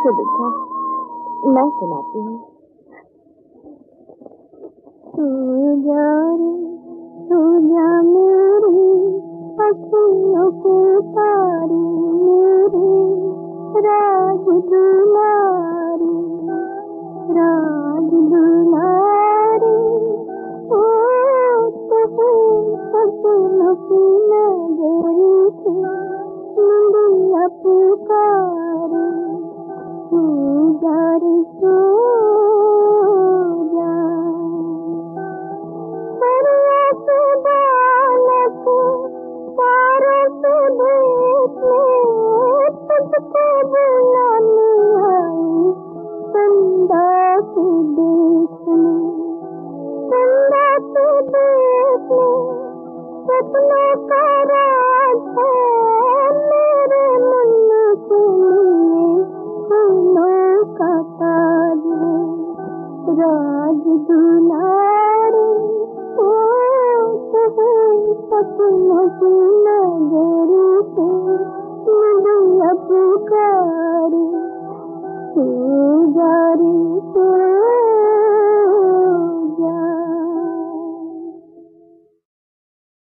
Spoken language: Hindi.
तो बेटा मैं सुनाती हूँ। तू जा रे तू जा मेरी अखियों के तारी मेरी राज दुलारी राज दुलारी ओ तेरे सपनों की नगरी से मुंडिया पुकारे तू जा रे तू जा दरिया से बालक पारे से देखने तुझको बुलाने आई चंदा से देखने चंदा से देखने सपनों का राज है मेरे मन के लिए फूलों का ताज है राज दुलारी ओ तेरे सपनों की नगरी से मुंडिया पुकारी तू जा रे तू